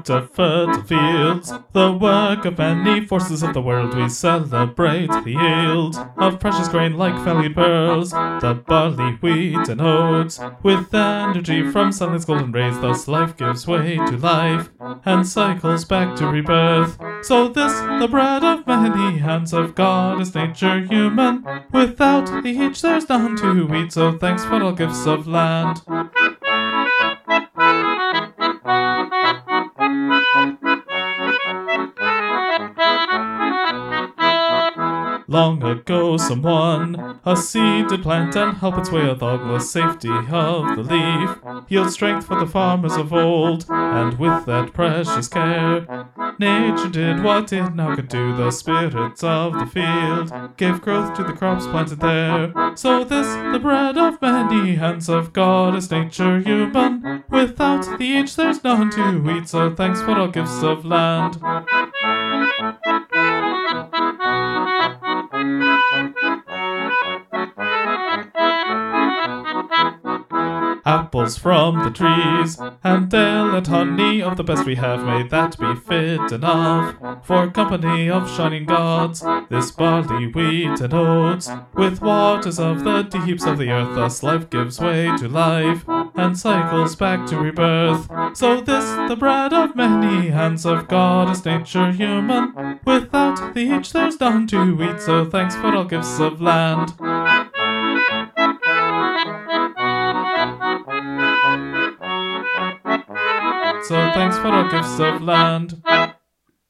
fruit of fertile fields, the work of many forces of the world. We celebrate the yield of precious grain like valued pearls, the barley, wheat, and oats. With energy from sunlight's golden rays, thus life gives way to life and cycles back to rebirth. So this, the bread of many hands of God, is nature human. Without each there's none to eat, so thanks for all gifts of land. Long ago someone a seed did plant and help its way along the safety of the leaf, yield strength for the farmers of old, and with that precious care, nature did what it now could do. The spirits of the field gave growth to the crops planted there. So this, the bread of many hands of God, is nature human. Without the each there's none to eat, so thanks for all gifts of land. Apples from the trees, and ale and honey of the best we have, may that be fit enough for company of shining gods. This barley, wheat, and oats, with waters of the deeps of the earth, thus life gives way to life and cycles back to rebirth. So this, the bread of many hands of God, is nature human. Without the each there's none to eat, so thanks for all gifts of land. So thanks for all gifts of land.